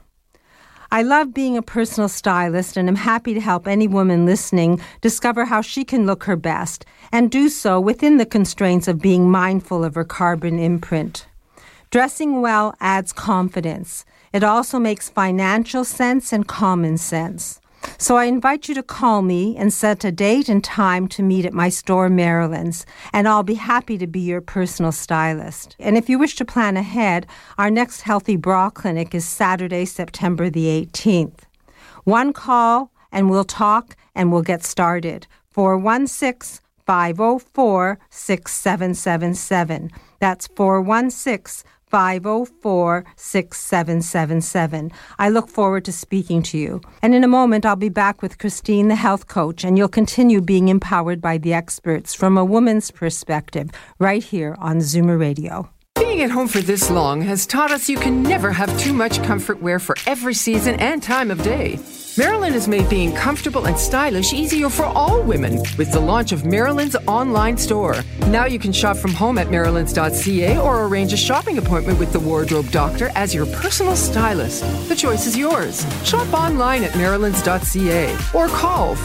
I love being a personal stylist, and I'm happy to help any woman listening discover how she can look her best, and do so within the constraints of being mindful of her carbon imprint. Dressing well adds confidence. It also makes financial sense and common sense. So I invite you to call me and set a date and time to meet at my store, Marilyn's, and I'll be happy to be your personal stylist. And if you wish to plan ahead, our next Healthy Bra Clinic is Saturday, September the 18th. One call and we'll talk and we'll get started. 416-504-6777. That's 416-504-6777. I look forward to speaking to you. And in a moment, I'll be back with Christine, the health coach, and you'll continue being empowered by the experts from a woman's perspective right here on Zoomer Radio. Being at home for this long has taught us you can never have too much comfort wear for every season and time of day. Marilyn has made being comfortable and stylish easier for all women with the launch of Marilyn's online store. Now you can shop from home at marilyns.ca or arrange a shopping appointment with the wardrobe doctor as your personal stylist. The choice is yours. Shop online at marilyns.ca or call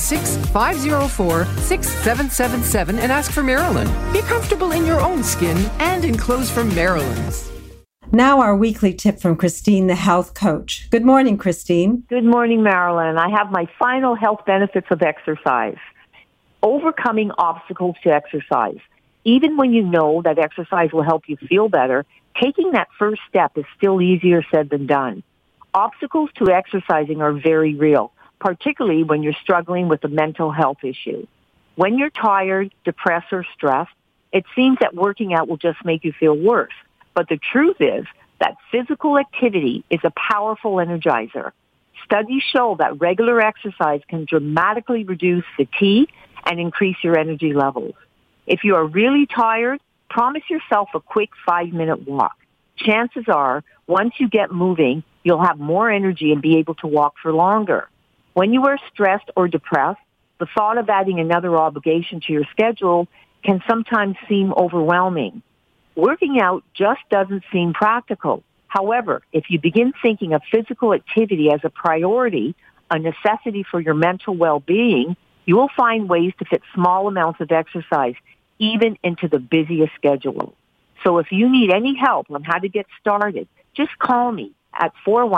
416-504-6777 and ask for Marilyn. Be comfortable in your own skin and in clothes from Marilyn's. Now our weekly tip from Christine, the health coach. Good morning, Christine. Good morning, Marilyn. I have my final health benefits of exercise. Overcoming obstacles to exercise. Even when you know that exercise will help you feel better, taking that first step is still easier said than done. Obstacles to exercising are very real, particularly when you're struggling with a mental health issue. When you're tired, depressed, or stressed, it seems that working out will just make you feel worse. But the truth is that physical activity is a powerful energizer. Studies show that regular exercise can dramatically reduce fatigue and increase your energy levels. If you are really tired, promise yourself a quick 5-minute walk. Chances are, once you get moving, you'll have more energy and be able to walk for longer. When you are stressed or depressed, the thought of adding another obligation to your schedule can sometimes seem overwhelming. Working out just doesn't seem practical. However, if you begin thinking of physical activity as a priority, a necessity for your mental well-being, you will find ways to fit small amounts of exercise even into the busiest schedule. So if you need any help on how to get started, just call me at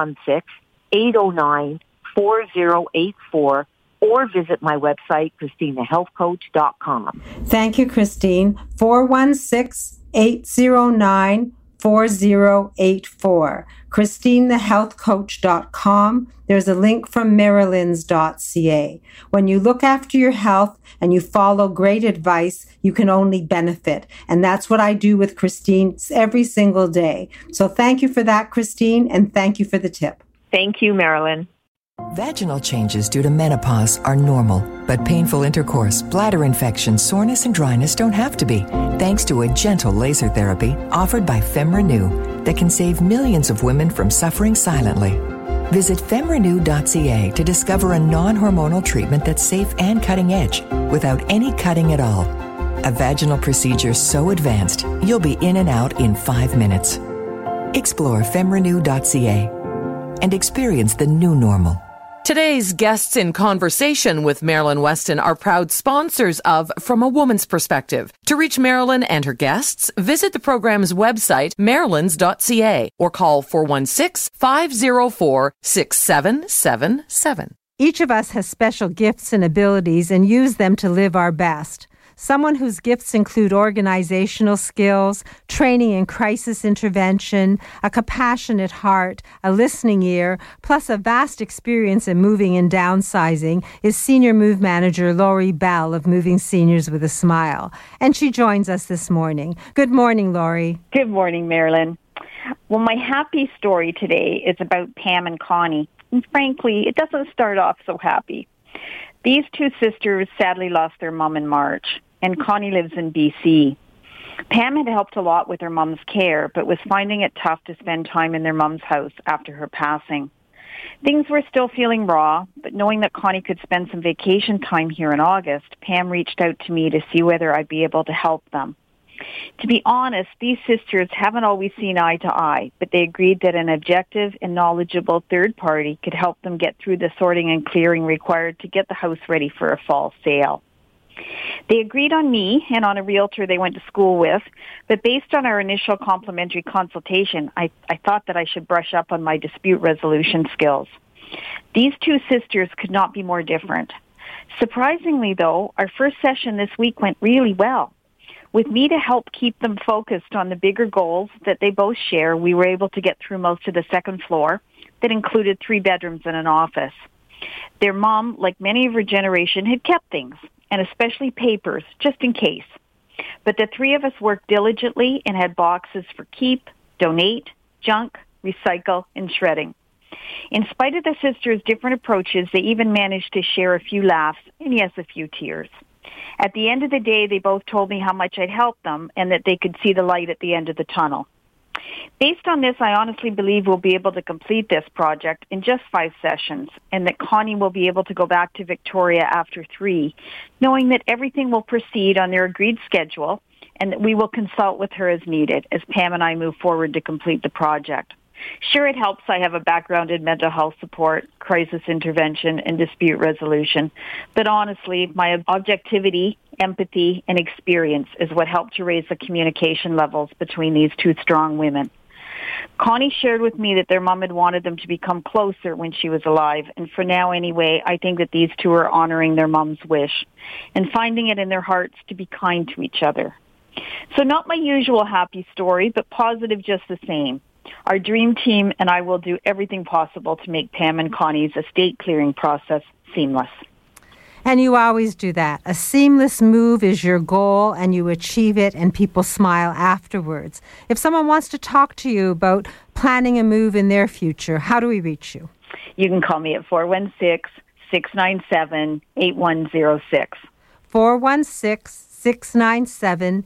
416-809-4084 or visit my website, ChristinaHealthCoach.com. Thank you, Christine. 416-809-4084. ChristineTheHealthCoach.com. There's a link from marilyns.ca. When you look after your health and you follow great advice, you can only benefit. And that's what I do with Christine every single day. So thank you for that, Christine, and thank you for the tip. Thank you, Marilyn. Vaginal changes due to menopause are normal, but painful intercourse, bladder infection, soreness, and dryness don't have to be, thanks to a gentle laser therapy offered by FemRenew that can save millions of women from suffering silently. Visit femrenew.ca to discover a non-hormonal treatment that's safe and cutting edge without any cutting at all. A vaginal procedure so advanced, you'll be in and out in 5 minutes. Explore femrenew.ca and experience the new normal. Today's guests in conversation with Marilyn Weston are proud sponsors of From a Woman's Perspective. To reach Marilyn and her guests, visit the program's website, marilyns.ca, or call 416-504-6777. Each of us has special gifts and abilities and use them to live our best. Someone whose gifts include organizational skills, training in crisis intervention, a compassionate heart, a listening ear, plus a vast experience in moving and downsizing is Senior Move Manager Lori Bell of Moving Seniors with a Smile. And she joins us this morning. Good morning, Lori. Good morning, Marilyn. Well, my happy story today is about Pam and Connie. And frankly, it doesn't start off so happy. These two sisters sadly lost their mom in March, and Connie lives in BC. Pam had helped a lot with her mom's care, but was finding it tough to spend time in their mom's house after her passing. Things were still feeling raw, but knowing that Connie could spend some vacation time here in August, Pam reached out to me to see whether I'd be able to help them. To be honest, these sisters haven't always seen eye to eye, but they agreed that an objective and knowledgeable third party could help them get through the sorting and clearing required to get the house ready for a fall sale. They agreed on me and on a realtor they went to school with, but based on our initial complimentary consultation, I thought that I should brush up on my dispute resolution skills. These two sisters could not be more different. Surprisingly, though, our first session this week went really well. With me to help keep them focused on the bigger goals that they both share, we were able to get through most of the second floor that included 3 bedrooms and an office. Their mom, like many of her generation, had kept things, and especially papers, just in case. But the 3 of us worked diligently and had boxes for keep, donate, junk, recycle, and shredding. In spite of the sisters' different approaches, they even managed to share a few laughs and, yes, a few tears. At the end of the day, they both told me how much I'd helped them and that they could see the light at the end of the tunnel. Based on this, I honestly believe we'll be able to complete this project in just 5 sessions, and that Connie will be able to go back to Victoria after 3, knowing that everything will proceed on their agreed schedule and that we will consult with her as needed as Pam and I move forward to complete the project. Sure, it helps I have a background in mental health support, crisis intervention, and dispute resolution. But honestly, my objectivity, empathy, and experience is what helped to raise the communication levels between these two strong women. Connie shared with me that their mom had wanted them to become closer when she was alive, and for now anyway, I think that these two are honoring their mom's wish and finding it in their hearts to be kind to each other. So not my usual happy story, but positive just the same. Our dream team and I will do everything possible to make Pam and Connie's estate clearing process seamless. And you always do that. A seamless move is your goal, and you achieve it, and people smile afterwards. If someone wants to talk to you about planning a move in their future, how do we reach you? You can call me at 416-697-8106. 416-697-8106.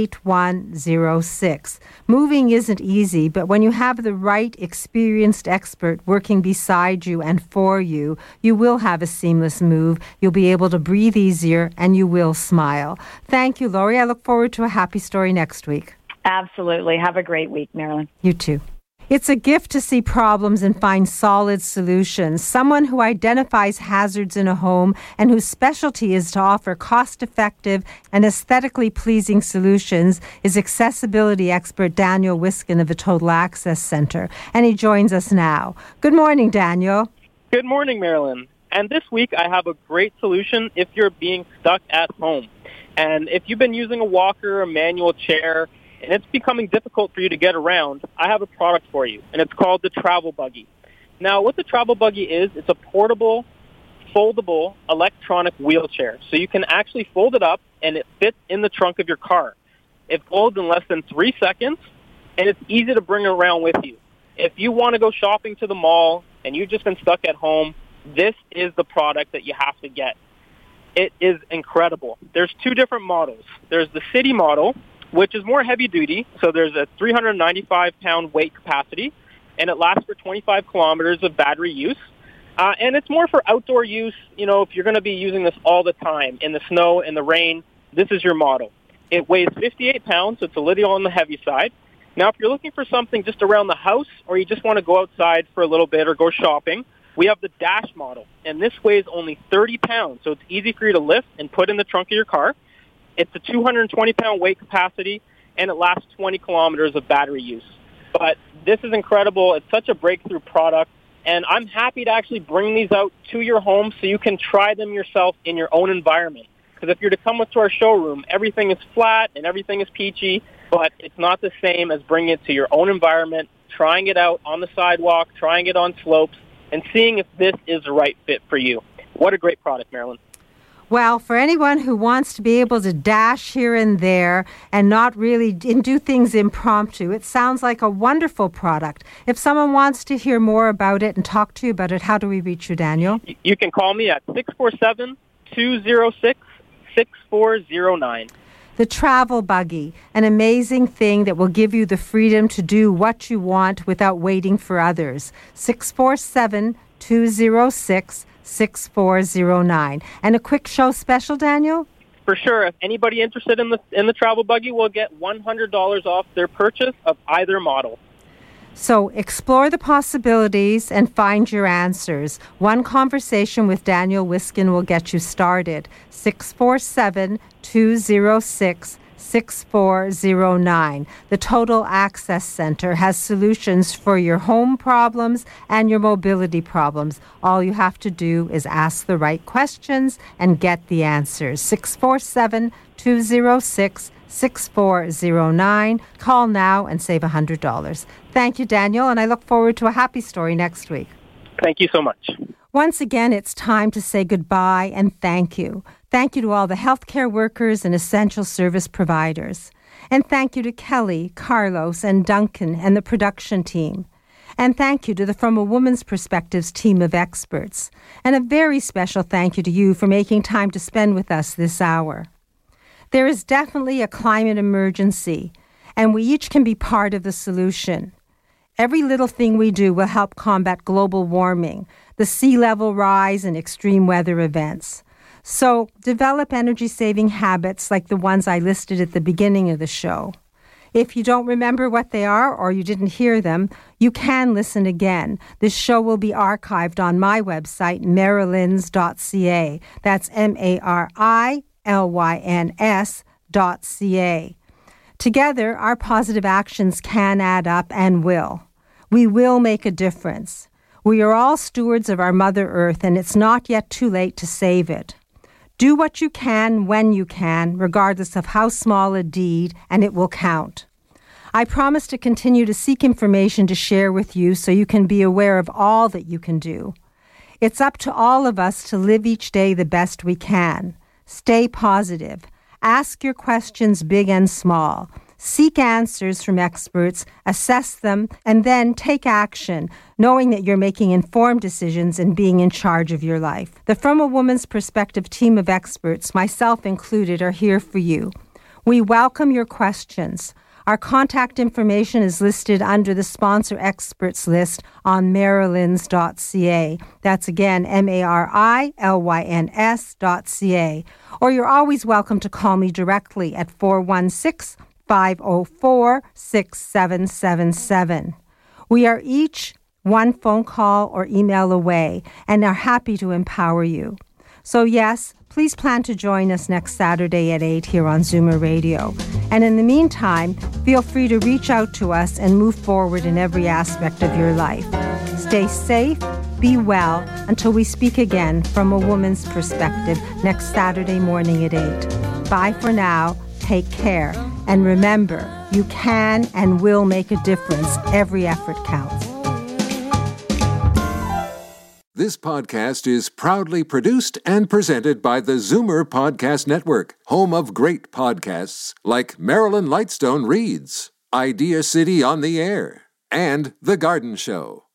Moving isn't easy, but when you have the right experienced expert working beside you and for you, you will have a seamless move. You'll be able to breathe easier, and you will smile. Thank you, Laurie. I look forward to a happy story next week. Absolutely. Have a great week, Marilyn. You too. It's a gift to see problems and find solid solutions. Someone who identifies hazards in a home and whose specialty is to offer cost-effective and aesthetically pleasing solutions is accessibility expert Daniel Wiskin of the Total Access Centre. And he joins us now. Good morning, Daniel. Good morning, Marilyn. And this week I have a great solution if you're being stuck at home. And if you've been using a walker, a manual chair, and it's becoming difficult for you to get around, I have a product for you, and it's called the Travel Buggy. Now, what the Travel Buggy is, it's a portable, foldable, electronic wheelchair. So you can actually fold it up, and it fits in the trunk of your car. It folds in less than 3 seconds, and it's easy to bring around with you. If you want to go shopping to the mall, and you've just been stuck at home, this is the product that you have to get. It is incredible. There's 2 different models. There's the City model, which is more heavy duty. So there's a 395-pound weight capacity, and it lasts for 25 kilometers of battery use. And it's more for outdoor use. You know, if you're going to be using this all the time, in the snow, in the rain, this is your model. It weighs 58 pounds, so it's a little on the heavy side. Now, if you're looking for something just around the house, or you just want to go outside for a little bit or go shopping, we have the Dash model, and this weighs only 30 pounds, so it's easy for you to lift and put in the trunk of your car. It's a 220-pound weight capacity, and it lasts 20 kilometers of battery use. But this is incredible. It's such a breakthrough product, and I'm happy to actually bring these out to your home so you can try them yourself in your own environment. Because if you're to come to our showroom, everything is flat and everything is peachy, but it's not the same as bringing it to your own environment, trying it out on the sidewalk, trying it on slopes, and seeing if this is the right fit for you. What a great product, Marilyn. Well, for anyone who wants to be able to dash here and there and not really do things impromptu, it sounds like a wonderful product. If someone wants to hear more about it and talk to you about it, how do we reach you, Daniel? You can call me at 647-206-6409. The Travel Buggy, an amazing thing that will give you the freedom to do what you want without waiting for others. 647-206-6409. And a quick show special, Daniel? For sure. If anybody interested in the Travel Buggy will get $100 off their purchase of either model. So explore the possibilities and find your answers. One conversation with Daniel Wiskin will get you started. 647-206-6409. The Total Access Centre has solutions for your home problems and your mobility problems. All you have to do is ask the right questions and get the answers. 647-206-6409. Call now and save $100. Thank you, Daniel, and I look forward to a happy story next week. Thank you so much. Once again, it's time to say goodbye and thank you. Thank you to all the healthcare workers and essential service providers. And thank you to Kelly, Carlos, and Duncan and the production team. And thank you to the From a Woman's Perspectives team of experts. And a very special thank you to you for making time to spend with us this hour. There is definitely a climate emergency, and we each can be part of the solution. Every little thing we do will help combat global warming, the sea level rise, and extreme weather events. So develop energy-saving habits like the ones I listed at the beginning of the show. If you don't remember what they are or you didn't hear them, you can listen again. This show will be archived on my website, marilyns.ca. That's MARILYNS.ca. Together, our positive actions can add up and will. We will make a difference. We are all stewards of our Mother Earth, and it's not yet too late to save it. Do what you can when you can, regardless of how small a deed, and it will count. I promise to continue to seek information to share with you so you can be aware of all that you can do. It's up to all of us to live each day the best we can. Stay positive. Ask your questions big and small. Seek answers from experts, assess them, and then take action, knowing that you're making informed decisions and being in charge of your life. The From a Woman's Perspective team of experts, myself included, are here for you. We welcome your questions. Our contact information is listed under the sponsor experts list on marilyns.ca. That's again MARILYNS.ca. Or you're always welcome to call me directly at 416-504-6777. We are each one phone call or email away and are happy to empower you. So yes, please plan to join us next Saturday at 8 here on Zoomer Radio. And in the meantime, feel free to reach out to us and move forward in every aspect of your life. Stay safe, be well, until we speak again from a woman's perspective next Saturday morning at 8. Bye for now. Take care. And remember, you can and will make a difference. Every effort counts. This podcast is proudly produced and presented by the Zoomer Podcast Network, home of great podcasts like Marilyn Lightstone Reads, Idea City on the Air, and The Garden Show.